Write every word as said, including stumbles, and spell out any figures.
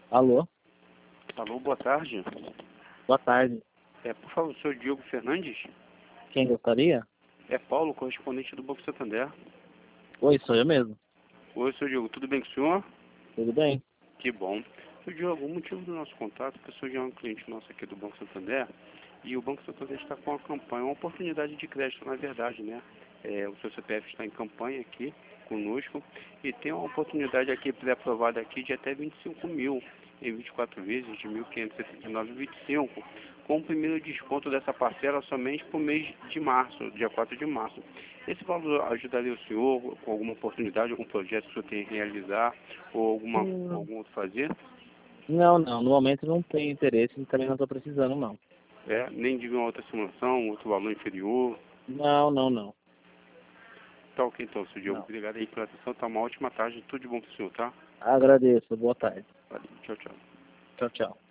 Alô, Alô, boa tarde. boa tarde. É, por favor, sou Diogo Fernandes? Quem gostaria? É Paulo, correspondente do Banco Santander. Oi, sou eu mesmo. Oi, seu Diogo, tudo bem com o senhor? Tudo bem? Que bom. Seu Diogo, o motivo do nosso contato é que o senhor já é um cliente nosso aqui do Banco Santander e o Banco Santander está com uma campanha, uma oportunidade de crédito, na verdade, né? É, o seu C P F está em campanha aqui conosco e tem uma oportunidade aqui pré-aprovada aqui de até vinte e cinco mil em vinte e quatro vezes de mil quinhentos e setenta e nove vírgula vinte e cinco, com o primeiro desconto dessa parcela somente para o mês de março, dia quatro de março. Esse valor ajudaria o senhor com alguma oportunidade, algum projeto que o senhor tem que realizar ou alguma, Hum, algum outro fazer? não, não. No momento não tenho interesse e também não estou precisando, não. É, nem de uma outra simulação, outro valor inferior. Não, não, não. Tá ok então, seu Diogo. Não. Obrigado aí pela atenção. Tá uma ótima tarde. Tudo de bom pro senhor, tá? Agradeço. Boa tarde. Valeu. Tchau, tchau. Tchau, tchau.